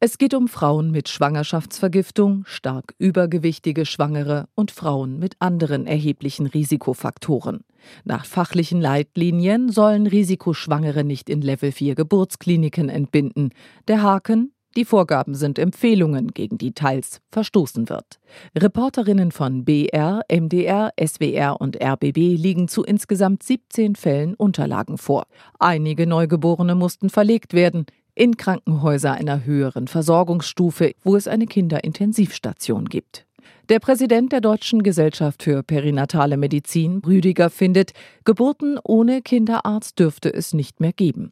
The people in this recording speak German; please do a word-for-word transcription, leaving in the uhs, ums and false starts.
Es geht um Frauen mit Schwangerschaftsvergiftung, stark übergewichtige Schwangere und Frauen mit anderen erheblichen Risikofaktoren. Nach fachlichen Leitlinien sollen Risikoschwangere nicht in Level vier Geburtskliniken entbinden. Der Haken: Die Vorgaben sind Empfehlungen, gegen die teils verstoßen wird. Reporterinnen von B R, M D R, S W R und R B B liegen zu insgesamt siebzehn Fällen Unterlagen vor. Einige Neugeborene mussten verlegt werden in Krankenhäuser einer höheren Versorgungsstufe, wo es eine Kinderintensivstation gibt. Der Präsident der Deutschen Gesellschaft für Perinatale Medizin, Rüdiger, findet, Geburten ohne Kinderarzt dürfte es nicht mehr geben.